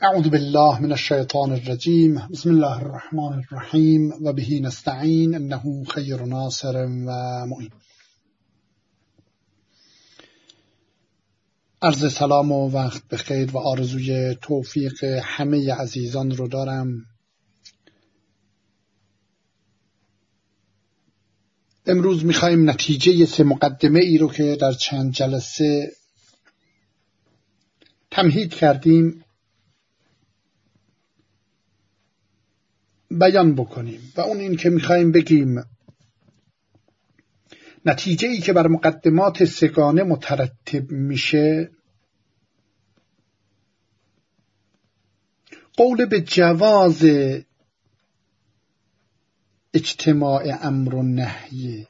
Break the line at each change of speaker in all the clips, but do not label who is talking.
اعوذ بالله من الشیطان الرجیم. بسم الله الرحمن الرحیم و به نستعین انه خیر ناصر و معین. عرض سلام و وقت بخیر و آرزوی توفیق همه عزیزان رو دارم. امروز میخوایم نتیجه 3 مقدمه ای رو که در چند جلسه تمهید کردیم بیان بکنیم و اون این که میخوایم بگیم نتیجه ای که بر مقدمات سگانه مترتب میشه قول به جواز اجتماع امر و نهی،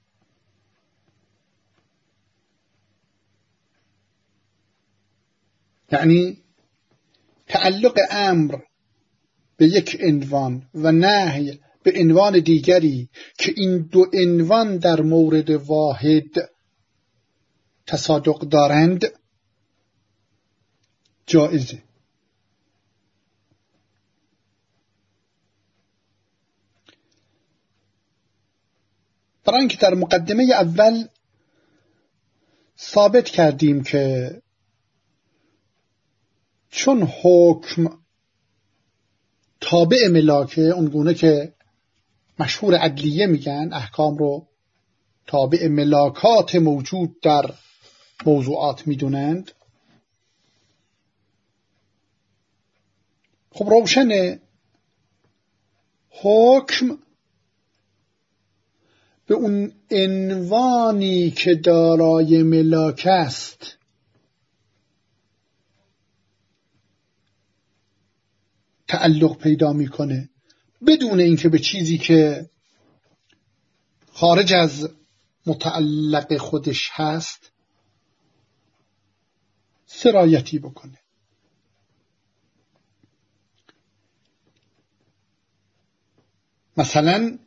یعنی تعلق امر به یک عنوان و نهی به عنوان دیگری که این دو عنوان در مورد واحد تصادق دارند جائزه. برای اینکه در مقدمه اول ثابت کردیم که چون حکم تابع ملاکه، اونگونه که مشهور عدلیه میگن احکام رو تابع ملاکات موجود در موضوعات میدونند، خب روشن حکم به اون عنوانی که دارای ملاک است تعلق پیدا میکنه بدون اینکه به چیزی که خارج از متعلق خودش هست سرایتی بکنه. مثلا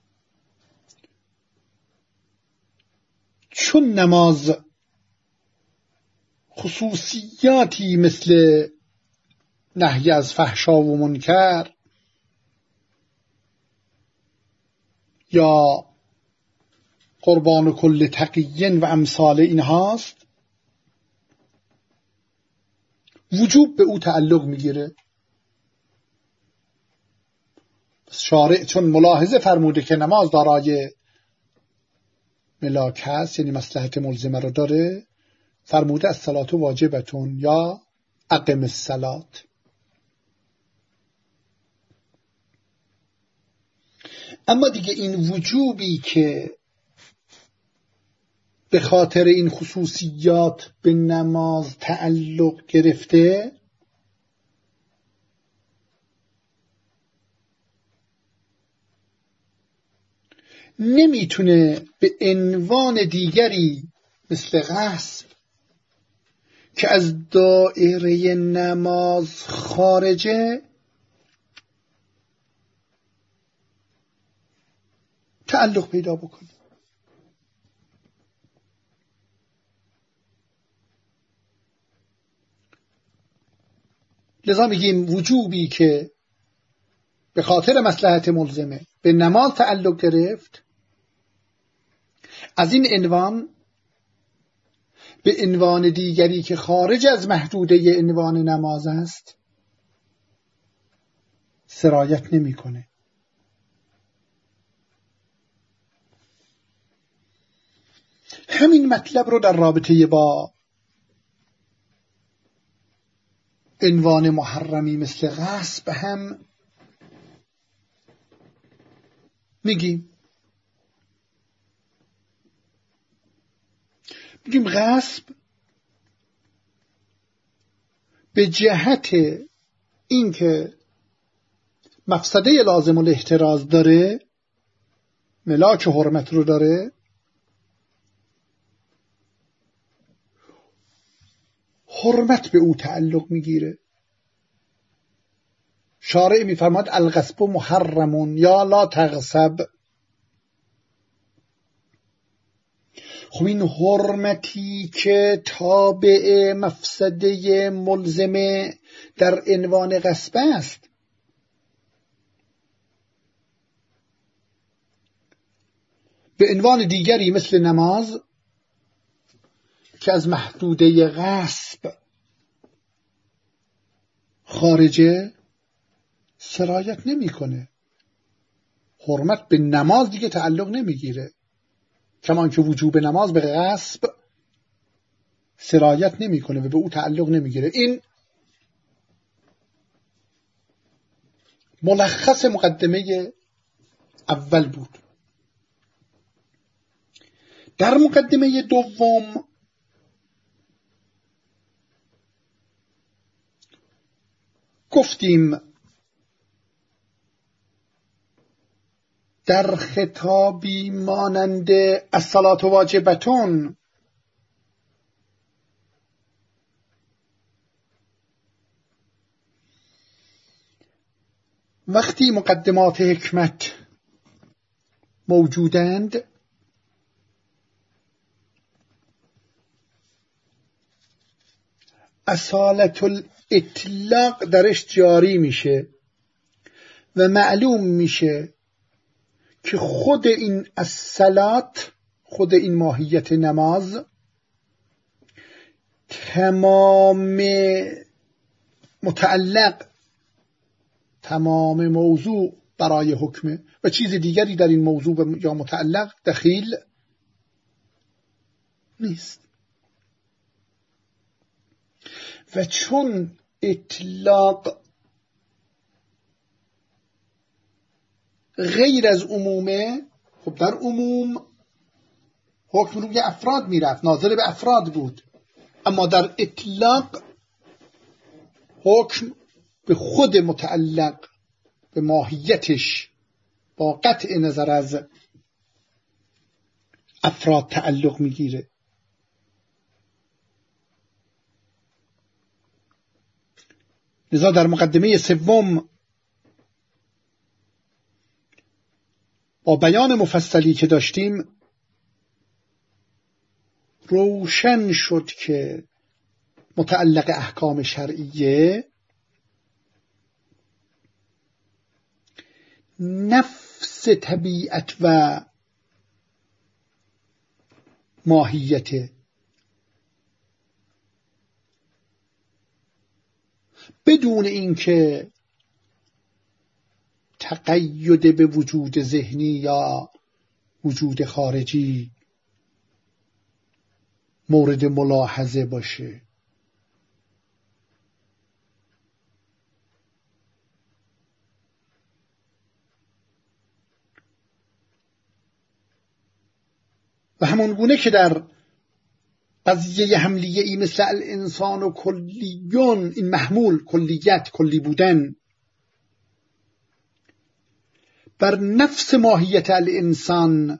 چون نماز خصوصیاتی مثل نهی از فحشا و منکر یا قربان کل تقیین و امثال این هاست، وجوب به او تعلق میگیره. شارع چون ملاحظه فرموده که نماز دارای ملاک هست، یعنی مصلحت ملزمه رو داره، فرموده الصلاة واجبتون یا اقم الصلاة. اما دیگه این وجوبی که به خاطر این خصوصیات به نماز تعلق گرفته نمیتونه به عنوان دیگری مثل غصب که از دایره نماز خارجه تعلق پیدا بکنه. لذا میگیم وجوبی که به خاطر مصلحت ملزمه به نماز تعلق گرفت از این عنوان به عنوان دیگری که خارج از محدوده عنوان نماز است سرایت نمیکنه. همین مطلب رو در رابطه با عنوان محرمی مثل غصب هم میگیم غصب به جهت اینکه مفسده لازم الاحتراز داره، ملاک حرمت رو داره، حرمت به او تعلق میگیره. شارع میفرماد الغصب محرمون یا لا تغصب. خب این حرمتی که تابع مفسده ملزمه در عنوان غصب است، به عنوان دیگری مثل نماز که از محدوده غصب خارجه سرایت نمیکنه. حرمت به نماز دیگه تعلق نمیگیره، کمان که وجوب نماز به غصب سرایت نمیکنه و به او تعلق نمیگیره. این ملخص مقدمه اول بود. در مقدمه دوم گفتیم در خطابی مانند الصلاة واجبتون وقتی مقدمات حکمت موجودند، اصالت الاطلاق درش جاری میشه و معلوم میشه که خود این الصلات، خود این ماهیت نماز، تمام متعلق، تمام موضوع برای حکمه و چیز دیگری در این موضوع یا متعلق دخیل نیست. و چون اطلاق غیر از عمومه، خب در عموم حکم روی افراد میرفت، ناظر به افراد بود، اما در اطلاق حکم به خود متعلق، به ماهیتش، با قطع نظر از افراد تعلق میگیره. لذا در مقدمه سوم با بیان مفصلی که داشتیم روشن شد که متعلق احکام شرعیه نفس طبیعت و ماهیت، بدون اینکه تقید به وجود ذهنی یا وجود خارجی مورد ملاحظه باشه. و همون گونه که در قضیه حملیه ای مثل الانسان و کلیون، این محمول کلیت، کلی بودن، بر نفس ماهیت الانسان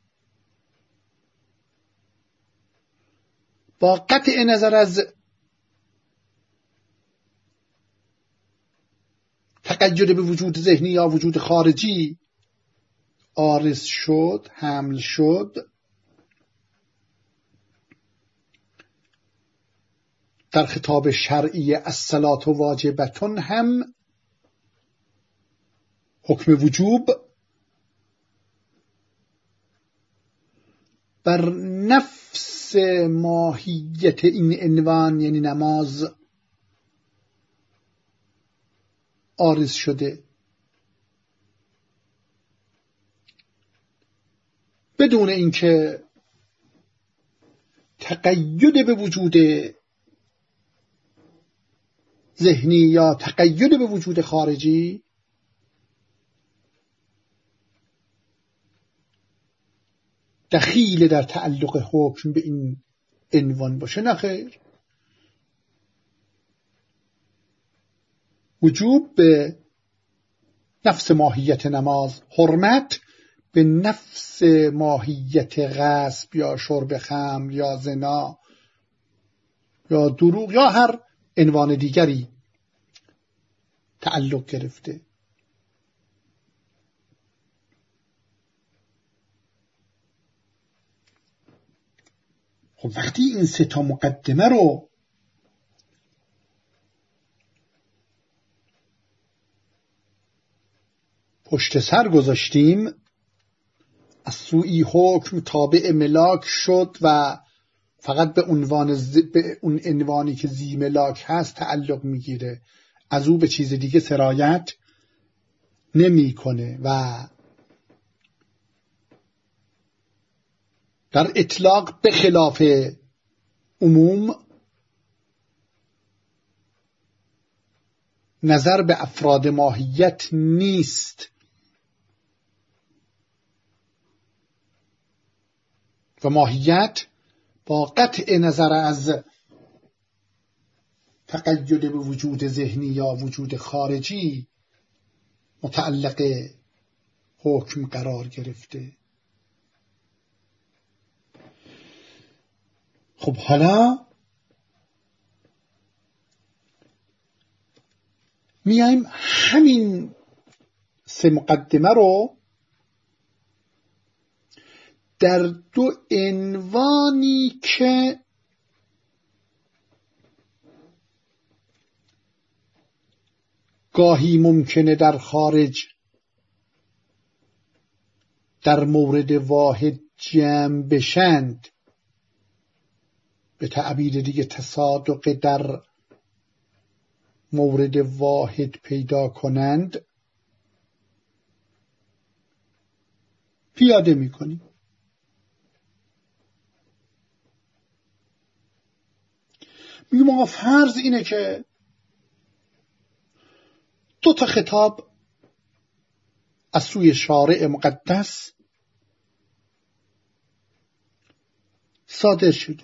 با قطع نظر از تقید به وجود ذهنی یا وجود خارجی عارض شد، حمل شد، در خطاب شرعی الصلاة واجبتون هم حکم وجوب بر نفس ماهیت این عنوان یعنی نماز عارض شده، بدون اینکه تقید به وجود ذهنی یا تقید به وجود خارجی دخیل در تعلق حکم به این عنوان باشه. نه خیر، وجوب به نفس ماهیت نماز، حرمت به نفس ماهیت غصب یا شرب خمر یا زنا یا دروغ یا هر عنوان دیگری تعلق گرفته. خب وقتی این سه تا مقدمه رو پشت سر گذاشتیم، از سوی حکم تابع ملاک شد و فقط به اون عنوانی که ذی ملاک هست تعلق میگیره، از او به چیز دیگه سرایت نمیکنه و در اطلاق به خلاف عموم نظر به افراد ماهیت نیست و ماهیت با قطع نظر از تقید به وجود ذهنی یا وجود خارجی متعلق حکم قرار گرفته. خب حالا میایم همین سه مقدمه رو در دو عنوانی که گاهی ممکنه در خارج در مورد واحد جمع بشند، به تعبیر دیگه تصادق در مورد واحد پیدا کنند، پیاده میکنیم. میگم آقا فرض اینه که دو تا خطاب از سوی شارع مقدس صادر شده.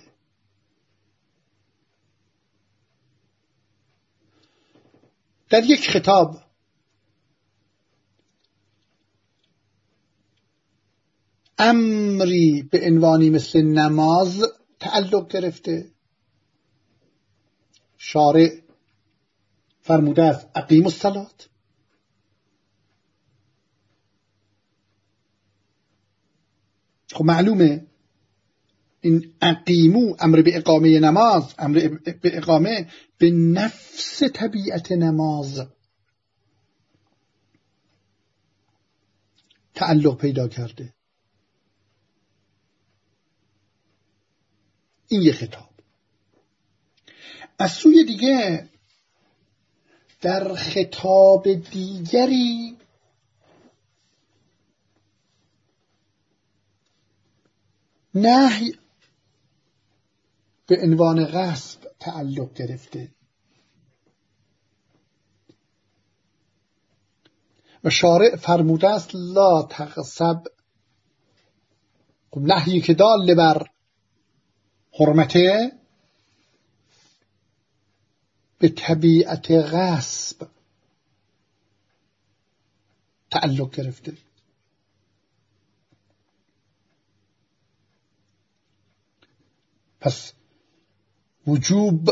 در یک خطاب امری به عنوانی مثل نماز تعلق گرفته، شارع فرموده است اقیموا الصلاة. خب معلومه این اقیمو امر به اقامه نماز، امر به اقامه به نفس طبیعت نماز تعلق پیدا کرده. این یک خطاب. از سوی دیگه در خطاب دیگری نهی به عنوان غصب تعلق گرفته و شارع فرموده است لا تغصب. خب نهی که دال بر حرمته به طبیعت غصب تعلق گرفته. پس وجوب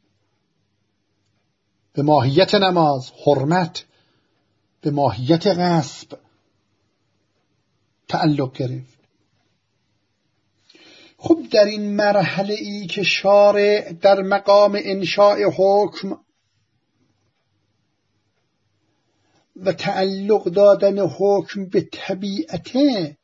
به ماهیت نماز، حرمت به ماهیت غصب تعلق گرفت. خب در این مرحله ای که شارع در مقام انشاء حکم و تعلق دادن حکم به طبیعته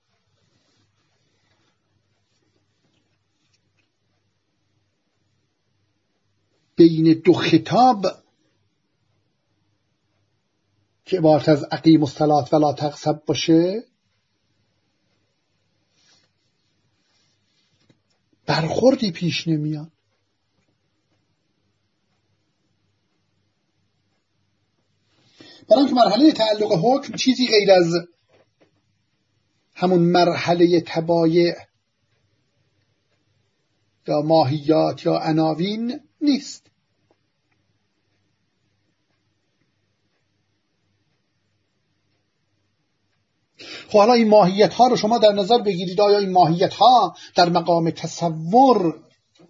بین دو خطاب که عبارت از اقیموا الصلاة و لا تغصب باشه برخوردی پیش نمیاد. برای اینکه مرحله تعلق حکم چیزی غیر از همون مرحله تبایع یا ماهیات یا عناوین نیست. خب حالا این ماهیت ها رو شما در نظر بگیرید، آیا این ماهیت ها در مقام تصور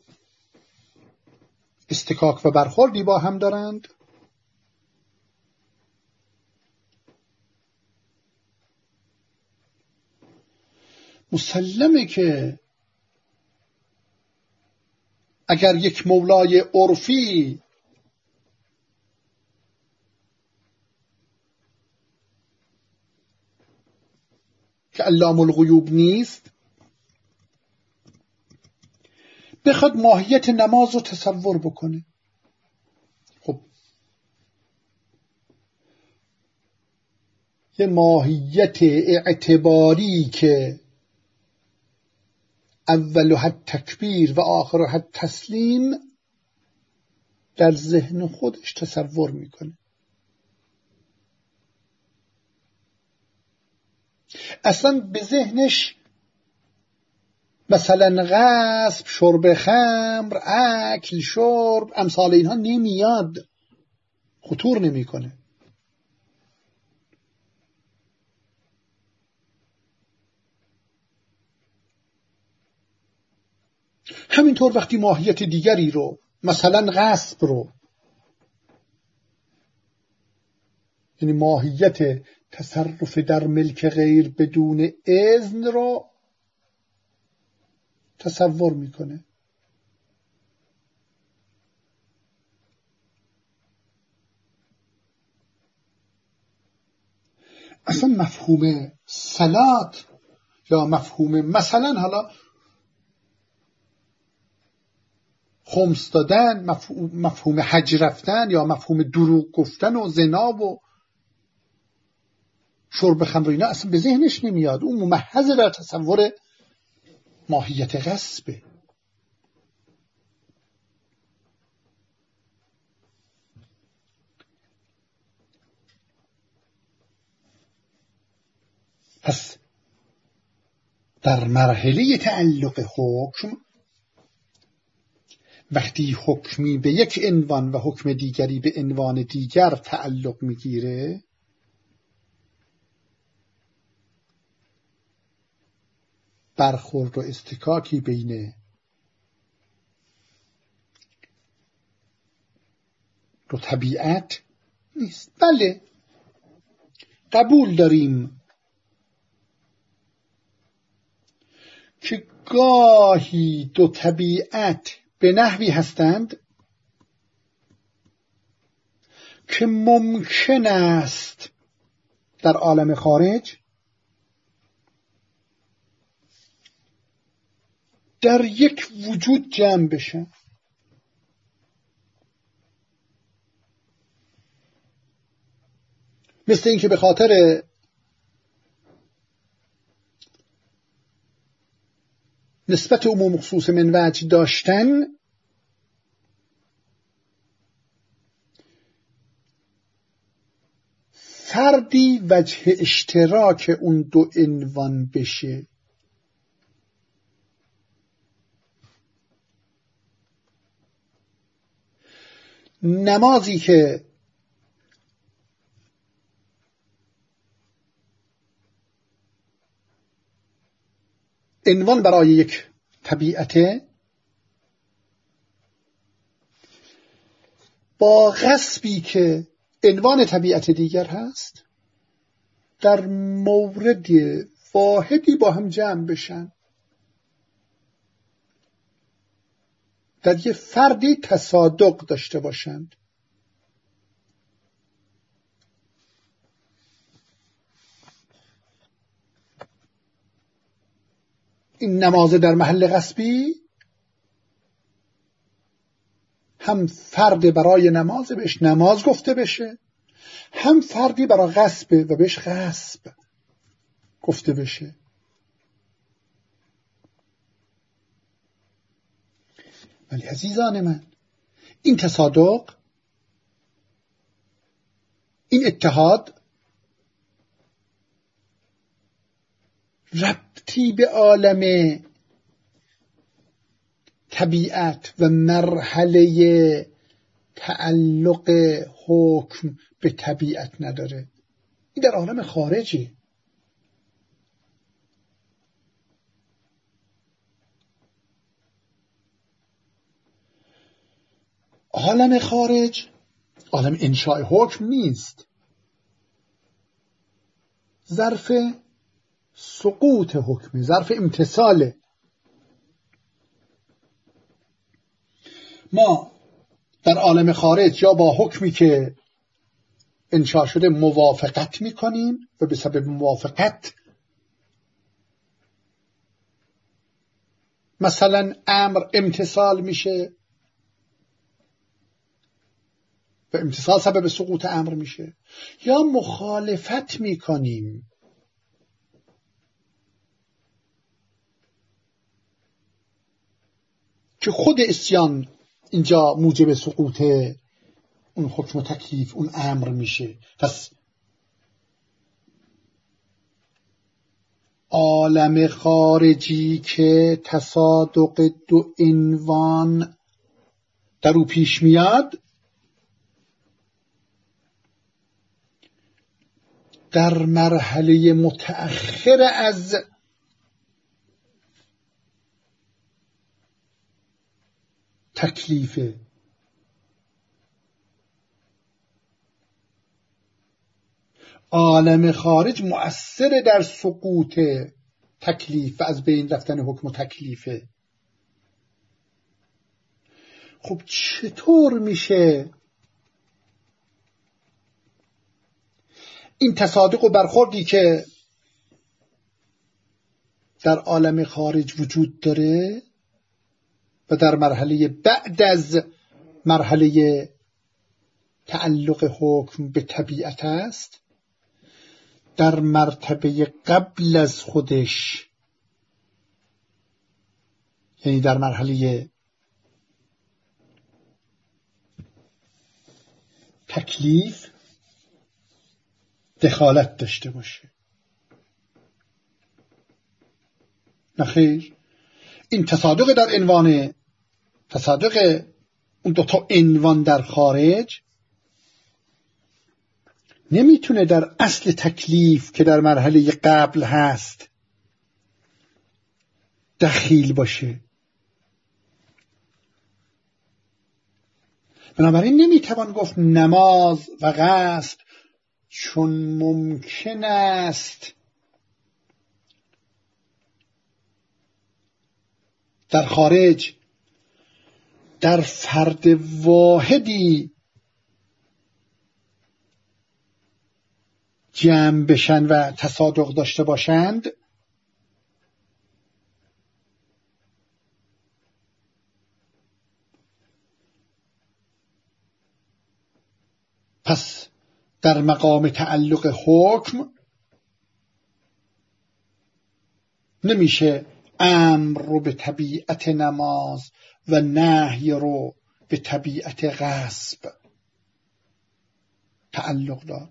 استکاک و برخوردی با هم دارند؟ مسلمه که اگر یک مولای عرفی که علام الغیوب نیست بخواد ماهیت نماز رو تصور بکنه، خب یه ماهیت اعتباری که اولها تکبیر و آخرها تسلیم در ذهن خودش تصور میکنه. اصلا به ذهنش مثلا غصب، شرب خمر، اکل، شرب، امثال اینها نمیاد، خطور نمیکنه. همینطور وقتی ماهیت دیگری رو، مثلا غصب رو، یعنی ماهیت تصرف در ملک غیر بدون اذن رو تصور میکنه، اصلا مفهوم صلات یا مفهوم مثلا حالا خمس دادن، مفهوم حج رفتن یا مفهوم دروغ گفتن و زنا و شرب خمر اینا اصلا به ذهنش نمیاد. اون ممحض در تصور ماهیت غصبه. پس در مرحله تعلق حکم، وقتی حکمی به یک عنوان و حکم دیگری به عنوان دیگر تعلق میگیره، برخورد و استکاکی بین دو طبیعت نیست. بله قبول داریم که گاهی دو طبیعت به نحوی هستند که ممکن است در عالم خارج در یک وجود جمع بشن. مثل اینکه به خاطر نسبت عموم خصوص من وجه داشتن فردی وجه اشتراک اون دو عنوان بشه. نمازی که عنوان برای یک طبیعته با غصبی که عنوان طبیعت دیگر هست در مورد واحدی با هم جمع بشن، در یه فردی تصادق داشته باشند. این نماز در محل غصبی هم فرد برای نماز بهش نماز گفته بشه، هم فردی برای غصب و بهش غصب گفته بشه. ولی عزیزان من، این تصادق، این اتحاد ربطی به عالم طبیعت و مرحله تعلق حکم به طبیعت نداره. این در عالم خارجی. عالم خارج عالم انشاء حکم نیست، ظرف سقوط حکم، ظرف امتثاله. ما در عالم خارج یا با حکمی که انشاء شده موافقت میکنیم و به سبب موافقت مثلا امر امتثال میشه و امتثال سبب سقوط امر میشه، یا مخالفت میکنیم که خود عصیان اینجا موجب سقوط اون حکم و تکلیف اون امر میشه. پس عالم خارجی که تصادق دو عنوان در او پیش میاد در مرحله متأخر از تکلیفه. عالم خارج مؤثر در سقوط تکلیف و از بین رفتن حکم و تکلیفه. خب چطور میشه این تصادق و برخوردی که در عالم خارج وجود داره و در مرحله بعد از مرحله تعلق حکم به طبیعت است، در مرتبه قبل از خودش، یعنی در مرحله تکلیف دخالت داشته باشه؟ نخیر، این تصادق در عنوان، تصادق اون دوتا عنوان در خارج نمیتونه در اصل تکلیف که در مرحله قبل هست دخیل باشه. بنابراین نمیتوان گفت نماز و غسل چون ممکن است در خارج در فرد واحدی جمع بشن و تصادق داشته باشند، پس در مقام تعلق حکم نمیشه امر رو به طبیعت نماز و نهی رو به طبیعت غصب تعلق داد.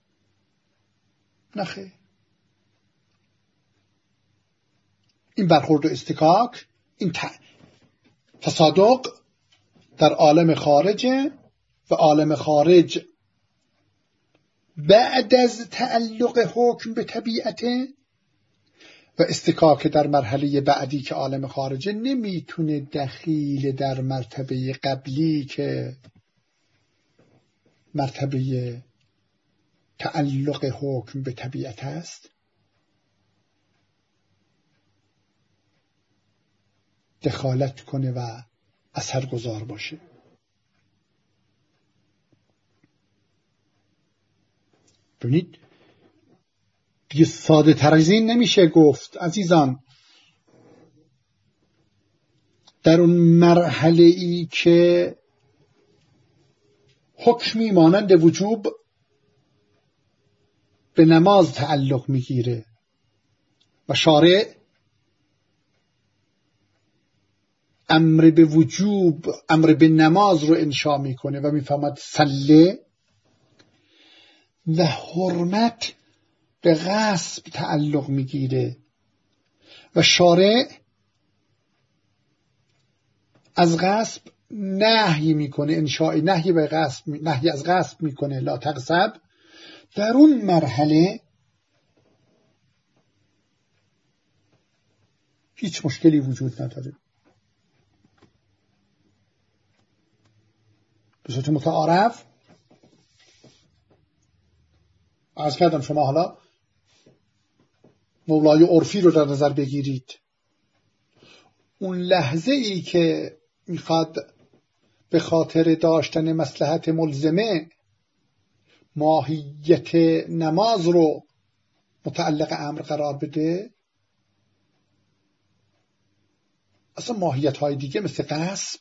نخیر، این برخورد و استکاک، این تصادق در عالم خارجه و عالم خارج بعد از تعلق حکم به طبیعته و استکاک در مرحله بعدی که عالم خارجه نمیتونه دخیل در مرتبه قبلی که مرتبه تعلق حکم به طبیعت است دخالت کنه و اثرگذار باشه. ببینید دیگه ساده تر از این نمیشه گفت عزیزان. در اون مرحله ای که حکمی مانند وجوب به نماز تعلق میگیره و شارع امر به وجوب، امر به نماز رو انشا میکنه و میفهمد صله، و حرمت به غصب تعلق میگیره و شارع از غصب نهی میکنه، انشاء نهی به غصب، نهی از غصب میکنه، لا تغصب. در اون مرحله هیچ مشکلی وجود نداره. به صورت متعارف عرض کردم شما حالا مولای عرفی رو در نظر بگیرید. اون لحظه ای که میخواد به خاطر داشتن مصلحت ملزمه ماهیت نماز رو متعلق امر قرار بده، اصلا ماهیت های دیگه مثل غصب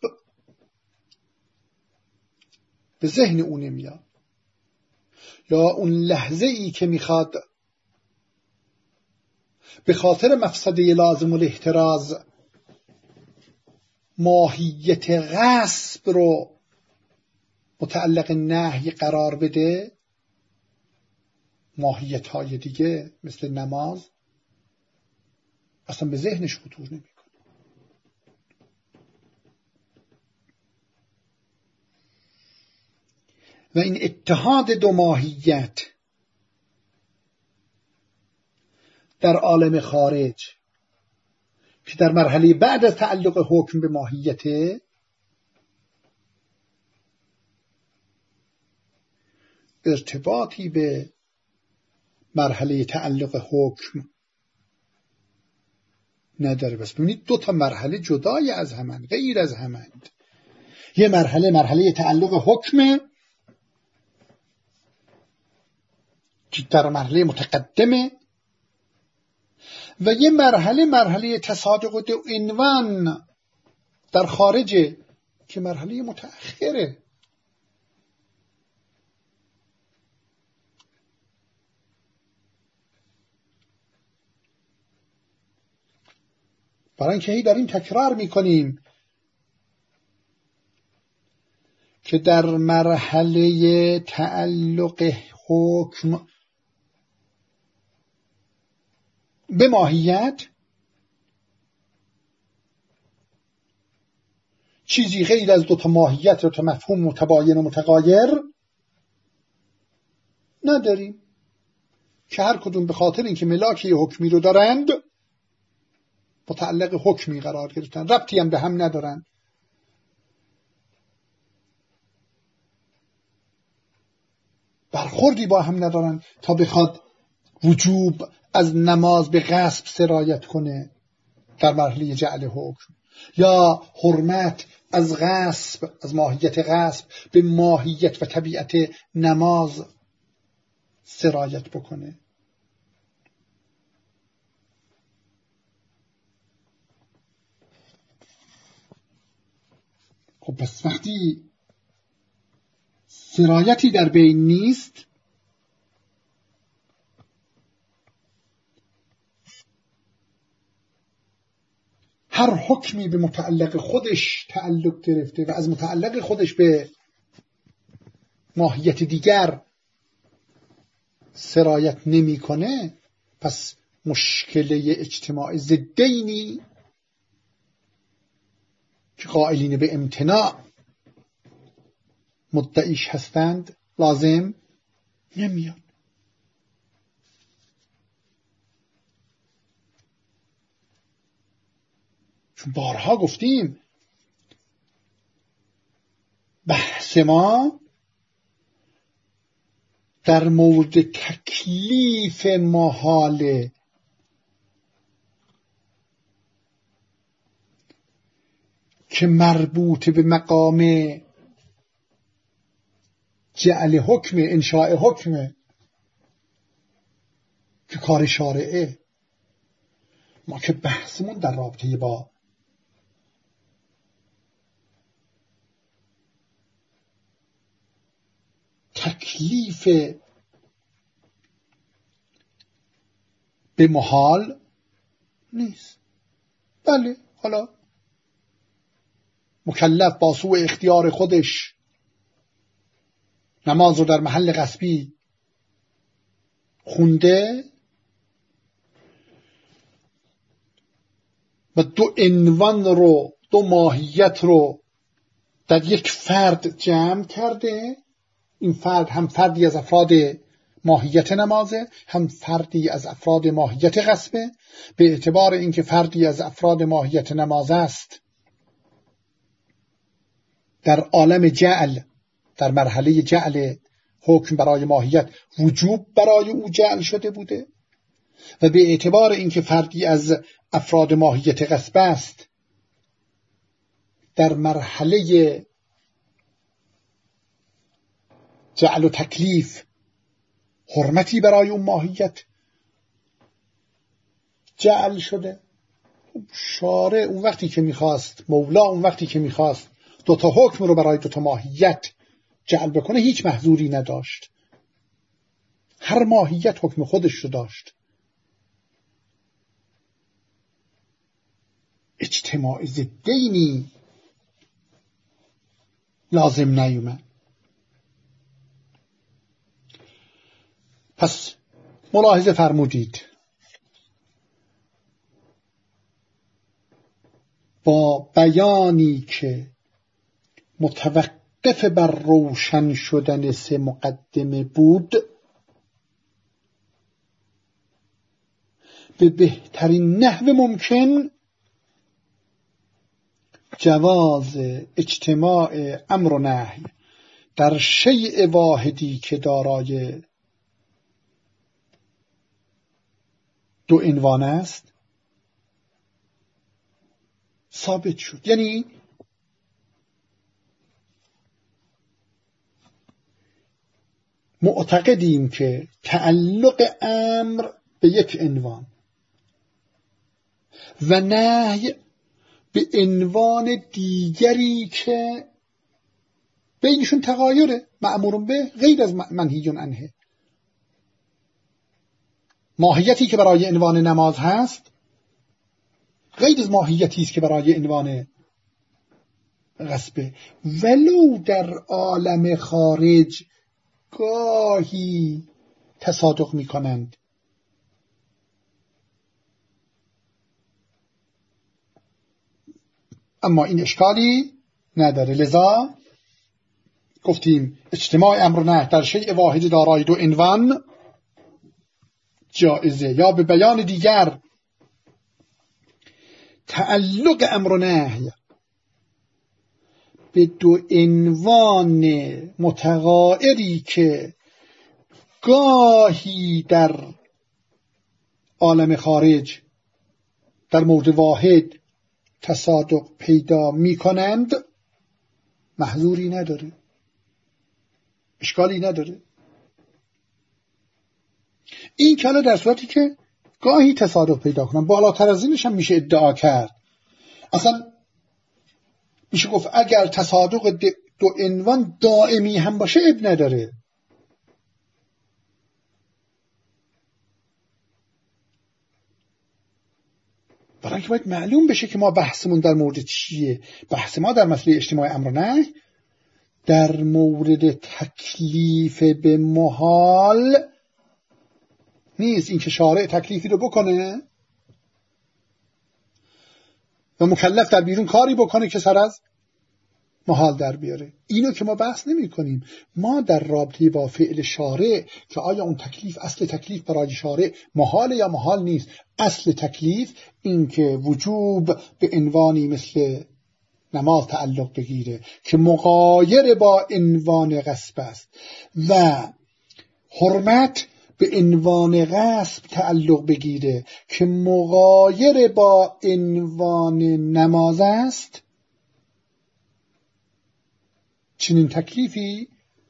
به ذهن اون نمیاد. یا اون لحظه ای که میخواد به خاطر مفسده لازم الاحتراز ماهیت غصب رو متعلق نهی قرار بده، ماهیت های دیگه مثل نماز اصلا به ذهنش خطور نمیکنه. و این اتحاد دو ماهیت در عالم خارج که در مرحله بعد از تعلق حکم به ماهیت ارتباطی به مرحله تعلق حکم نداره. بس ببینید دو تا مرحله جدای از همند، غیر از همند. یه مرحله تعلق حکمه که در مرحله متقدمه، و یه مرحله تصادق دو عنوان در خارجه که مرحله متأخره. برای اینکه در این تکرار میکنیم که در مرحله تعلق حکم به ماهیت چیزی غیر از دو تا ماهیت رو تا مفهوم متباین و متغایر نداریم که هر کدوم به خاطر اینکه ملاک یه حکمی رو دارند متعلق حکمی قرار گرفتن، ربطی هم به هم ندارن. برخوردی با هم ندارن تا بخواد وجوب از نماز به غصب سرایت کنه در مرحله جعل حکم، یا حرمت از غصب، از ماهیت غصب به ماهیت و طبیعت نماز سرایت بکنه. خب پس وقتی سرایتی در بین نیست، هر حکمی به متعلق خودش تعلق گرفته و از متعلق خودش به ماهیت دیگر سرایت نمی‌کنه، پس مشکله اجتماعی ضدینی که قائلین به امتناع مدعیش هستند لازم نمیاد. چون بارها گفتیم بحث ما در مورد تکلیف محاله که مربوط به مقام جعل حکم، انشاء حکم که کار شارعه. ما که بحثمون در رابطه با تکلیف به محال نیست. بله، حالا مکلف با سوء اختیار خودش نماز رو در محل غصبی خونده و دو عنوان رو، دو ماهیت رو در یک فرد جمع کرده. این فرد هم فردی از افراد ماهیت نمازه، هم فردی از افراد ماهیت غصبه. به اعتبار اینکه فردی از افراد ماهیت نماز است، در عالم جعل، در مرحله جعل حکم برای ماهیت وجوب برای او جعل شده بوده، و به اعتبار اینکه فردی از افراد ماهیت غصب است، در مرحله جعل و تکلیف حرمتی برای اون ماهیت جعل شده. شارع اون وقتی که میخواست، مولا اون وقتی که میخواست دوتا حکم رو برای دوتا ماهیت جعل بکنه هیچ محظوری نداشت. هر ماهیت حکم خودش رو داشت. اجتماع ضدینی لازم نیومد. پس ملاحظه فرمودید با بیانی که متوقف بر روشن شدن سه مقدمه بود، به بهترین نحو ممکن جواز اجتماع امر و نهی در شیء واحدی که دارای دو عنوان است ثابت شد. یعنی معتقدیم که تعلق امر به یک عنوان و نهی به عنوان دیگری که بینشون تغایره، مأمور به غیر از منهی عنه. ماهیتی که برای عنوان نماز هست غیر از ماهیتی است که برای عنوان غصبه. ولو در عالم خارج گاهی تصادق می کنند، اما این اشکالی نداره. لذا گفتیم اجتماع امر و نهی در شیء واحد دارای دو عنوان جائزه، یا به بیان دیگر تعلق امر و نهی به دو عنوان متغایری که گاهی در عالم خارج در مورد واحد تصادق پیدا می کنند محظوری نداره، اشکالی نداره. این کلا در صورتی که گاهی تصادق پیدا کنند. بالاتر از اینش هم میشه ادعا کرد. اصلا میشه گفت اگر تصادق دو عنوان دائمی هم باشه اب نداره. برای اینکه باید معلوم بشه که ما بحثمون در مورد چیه. بحث ما در مسئله اجتماع امر و نهی در مورد تکلیف به محال نیست. این که شارع تکلیفی رو بکنه و مکلف در بیرون کاری بکنه که سر از محال در بیاره، اینو که ما بحث نمی کنیم. ما در رابطه با فعل شارع که آیا اون تکلیف، اصل تکلیف برای شارع محال یا محال نیست. اصل تکلیف این که وجوب به عنوانی مثل نماز تعلق بگیره که مغایر با عنوان غصب است و حرمت به عنوان غصب تعلق بگیره که مغایر با عنوان نماز است. چنین تکلیفی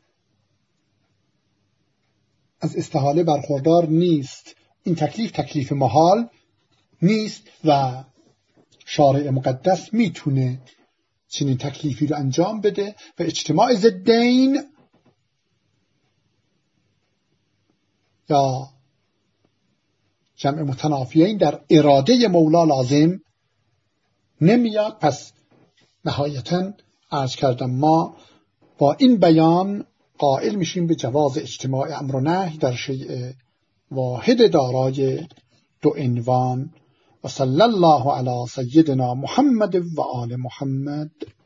از استحاله برخوردار نیست. این تکلیف تکلیف محال نیست و شارع مقدس میتونه چنین تکلیفی رو انجام بده و اجتماع ضدین یا جمع متنافیین در اراده مولا لازم نمیاد. پس نهایتاً عرض کردم ما با این بیان قائل میشیم به جواز اجتماع امر و نهی در شیء واحد دارای دو عنوان. و صلی الله علی سیدنا محمد و آل محمد.